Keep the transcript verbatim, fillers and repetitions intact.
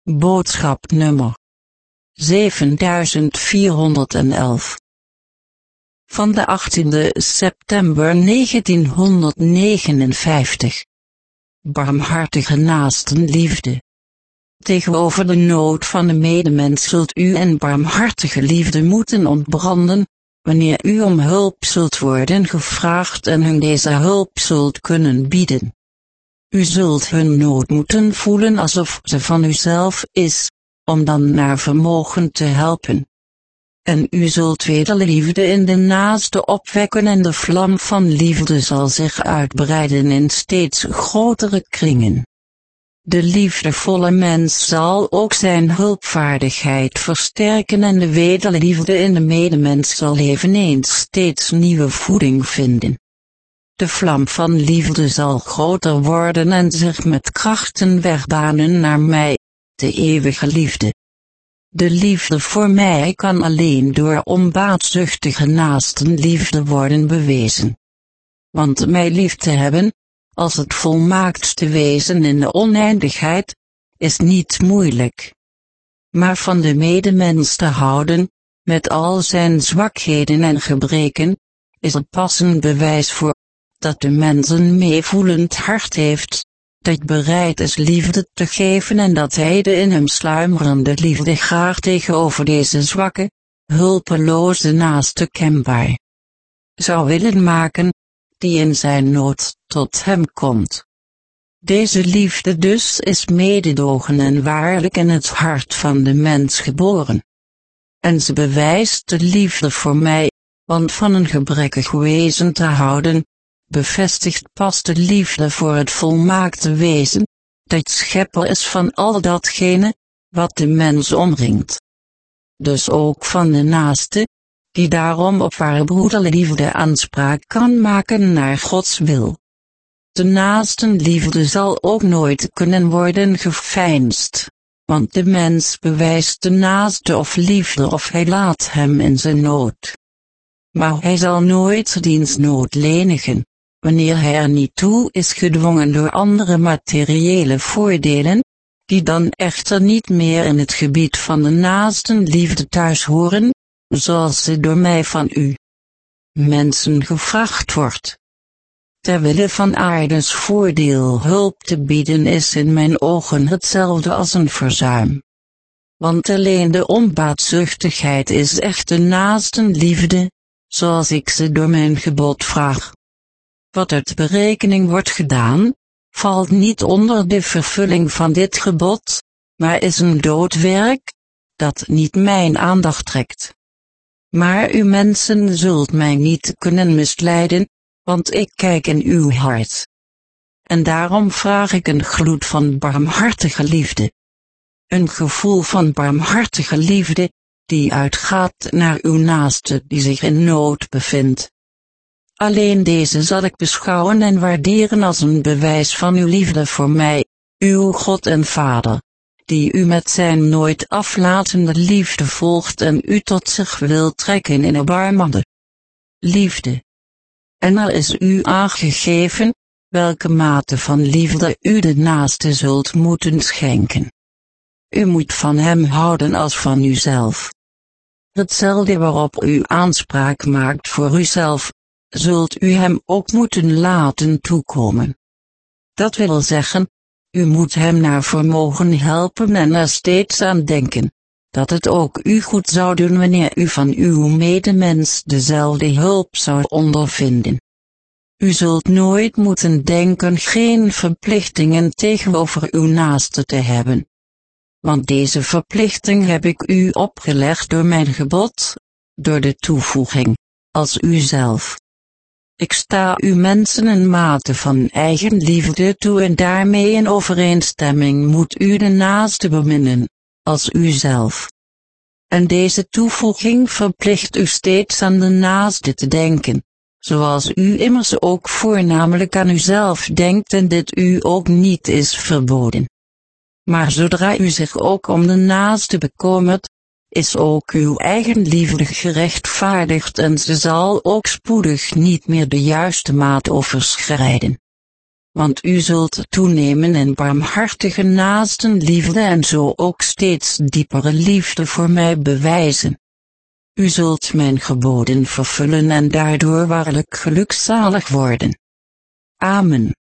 Boodschap nummer zevenduizend vierhonderdelf van de achttiende september negentienhonderdnegenenvijftig. Barmhartige naastenliefde. Tegenover de nood van de medemens zult u in barmhartige liefde moeten ontbranden, wanneer u om hulp zult worden gevraagd en hun deze hulp zult kunnen bieden. U zult hun nood moeten voelen alsof ze van uzelf is, om dan naar vermogen te helpen. En u zult wederliefde in de naaste opwekken en de vlam van liefde zal zich uitbreiden in steeds grotere kringen. De liefdevolle mens zal ook zijn hulpvaardigheid versterken en de wederliefde in de medemens zal eveneens steeds nieuwe voeding vinden. De vlam van liefde zal groter worden en zich met krachten wegbanen naar mij, de eeuwige liefde. De liefde voor mij kan alleen door onbaatzuchtige naastenliefde worden bewezen. Want mij lief te hebben, als het volmaaktste wezen in de oneindigheid, is niet moeilijk. Maar van de medemens te houden, met al zijn zwakheden en gebreken, is het pas een bewijs voor, dat de mens een meevoelend hart heeft, dat bereid is liefde te geven en dat hij de in hem sluimerende liefde graag tegenover deze zwakke, hulpeloze naaste kenbaar zou willen maken, die in zijn nood tot hem komt. Deze liefde dus is mededogen en waarlijk in het hart van de mens geboren. En ze bewijst de liefde voor mij, want van een gebrekkig wezen te houden, bevestigt pas de liefde voor het volmaakte wezen, dat schepper is van al datgene, wat de mens omringt. Dus ook van de naaste, die daarom op ware broederliefde aanspraak kan maken naar Gods wil. De naastenliefde zal ook nooit kunnen worden geveinsd, want de mens bewijst de naaste of liefde of hij laat hem in zijn nood. Maar hij zal nooit diens nood lenigen, wanneer hij er niet toe is gedwongen door andere materiële voordelen, die dan echter niet meer in het gebied van de naastenliefde thuis horen, zoals ze door mij van u mensen gevraagd wordt. Terwille van aardes voordeel hulp te bieden is in mijn ogen hetzelfde als een verzuim. Want alleen de onbaatzuchtigheid is echte naastenliefde, zoals ik ze door mijn gebod vraag. Wat uit berekening wordt gedaan, valt niet onder de vervulling van dit gebod, maar is een doodwerk, dat niet mijn aandacht trekt. Maar u mensen zult mij niet kunnen misleiden, want ik kijk in uw hart. En daarom vraag ik een gloed van barmhartige liefde. Een gevoel van barmhartige liefde, die uitgaat naar uw naaste die zich in nood bevindt. Alleen deze zal ik beschouwen en waarderen als een bewijs van uw liefde voor mij, uw God en Vader, die u met zijn nooit aflatende liefde volgt en u tot zich wil trekken in erbarmende liefde. En er is u aangegeven, welke mate van liefde u de naaste zult moeten schenken. U moet van hem houden als van uzelf. Hetzelfde waarop u aanspraak maakt voor uzelf, zult u hem ook moeten laten toekomen. Dat wil zeggen, u moet hem naar vermogen helpen en er steeds aan denken, dat het ook u goed zou doen wanneer u van uw medemens dezelfde hulp zou ondervinden. U zult nooit moeten denken geen verplichtingen tegenover uw naaste te hebben. Want deze verplichting heb ik u opgelegd door mijn gebod, door de toevoeging, als uzelf. Ik sta u mensen een mate van eigen liefde toe en daarmee in overeenstemming moet u de naaste beminnen, als uzelf. En deze toevoeging verplicht u steeds aan de naaste te denken, zoals u immers ook voornamelijk aan uzelf denkt en dit u ook niet is verboden. Maar zodra u zich ook om de naaste bekommert, is ook uw eigen liefde gerechtvaardigd en ze zal ook spoedig niet meer de juiste maat overschrijden. want u zult toenemen in barmhartige naastenliefde en zo ook steeds diepere liefde voor mij bewijzen. U zult mijn geboden vervullen en daardoor waarlijk gelukzalig worden. Amen.